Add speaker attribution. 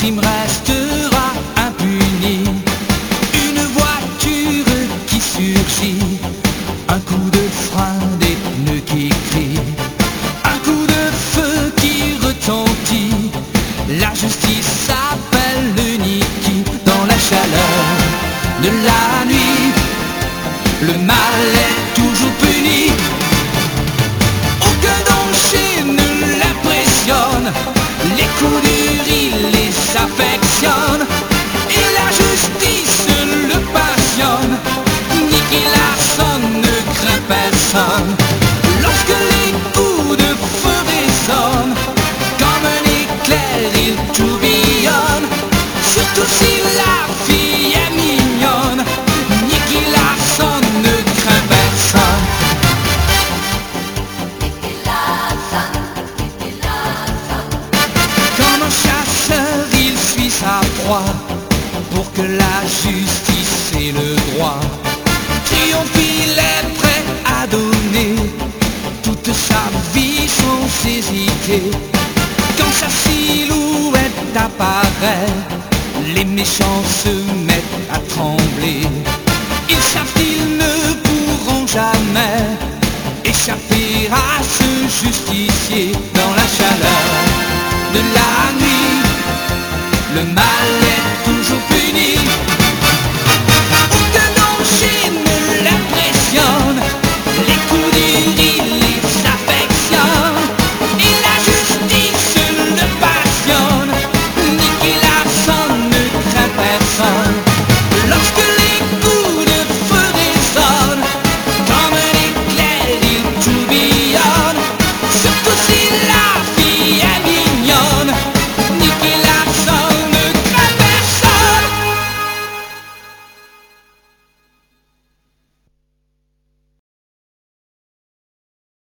Speaker 1: crime restera impuni. Une voiture qui surgit, un coup de frein, des pneus qui crient, un coup de feu qui retentit. La justice s'appelle le Niki. Dans la chaleur de la nuit, le mal est toujours puni. Aucun danger ne l'impressionne, les coups durs il les affectionne, et la justice le passionne. Nicky Larson ne craint personne. Lorsque les coups de feu résonnent, comme un éclair il tourbillonne. Surtout si la fille est mignonne, Nicky Larson ne craint personne. Comme un chasseur il suit sa proie, pour que la justice ait le droit. Triomphe, il est prêt à donner toute sa vie sans hésiter. Quand sa silhouette apparaît, les méchants se mettent à trembler. Ils savent qu'ils ne pourront jamais échapper à ce justicier. Dans la chaleur de la